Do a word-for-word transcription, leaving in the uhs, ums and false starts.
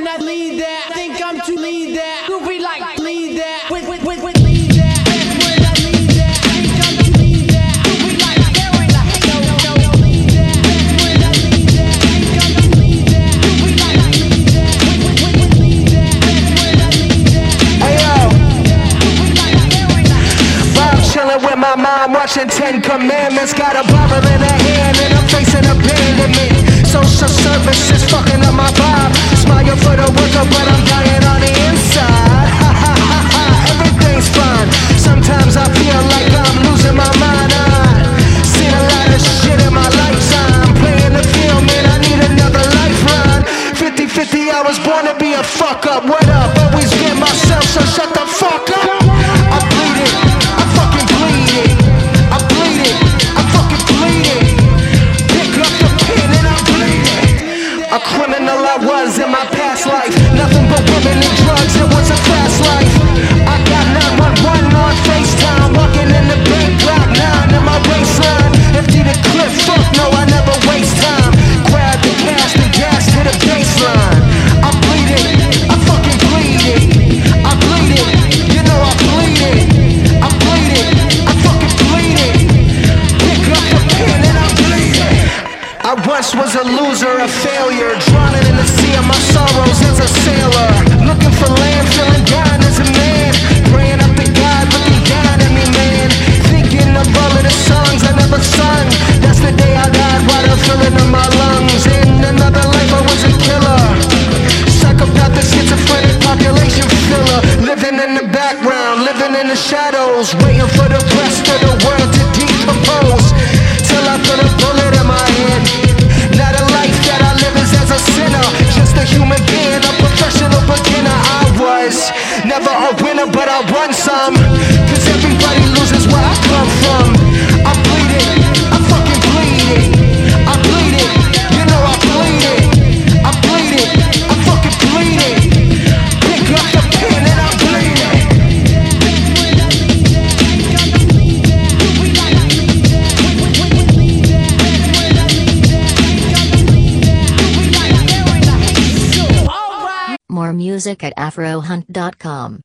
I lead that, think I'm too lead that. You be like lead that, with with with with lead that. That's when I lead that, think I'm too lead that. You be like there ain't a hate no no no lead that. That's when I lead that, think I'm too lead that. You be like lead that, with with with with lead that. That's when I lead that. Hey yo, Bob chillin' with my mom, watching Ten Commandments. Got a Bible in her hand and I'm facing abandonment. Social service is fucking up my vibe. Smile for the worker, but I'm dying on the inside. Ha ha ha ha, everything's fine. Sometimes I feel like I'm losing my mind. I've seen a lot of shit in my lifetime. Playing the field, man, I need another lifeline. fifty fifty, I was born to be a fuck up. What up? Always been myself, so shut the fuck up. I bleed it, I fucking bleed it. I bleed it, I fucking bleed it. Pick up the pen and I bleed it. A criminal I was in my past life. Nothing but women and drugs, it was a fast life. I got nine one one on FaceTime. Walking in the bank, Glock nine in my waistline. Empty the clip, fuck no, I never waste time. Grab the cash, the gas to the baseline. I bleed it, I fucking bleed it. I bleed it, you know I bleed it. I bleed it, I fucking bleed it. Pick up the pen and I bleed it. I once was a loser, a failure, drowning in the sea of my sorrows as a sailor. Looking for land, feeling down as a man. Praying up to God, looking down at me, man. Thinking of all of the songs I never sung. That's the day I died, water filling in my lungs. In another life I was a killer. Psychopath, schizophrenic, population filler. Living in the background, living in the shadows. Waiting for the rest of the world to decompose. Till I put a bullet in my head. Not a life that I live is as a sinner. Just a human being, a professional beginner. I was never a winner, but I won some. Cause everybody loses where I come from. I bleed it, I fucking bleed it. I bleed it, you know I bleed it. I bleed it, I fucking bleed it. Pick up the pen and I bleed it. More music at afrohunt dot com.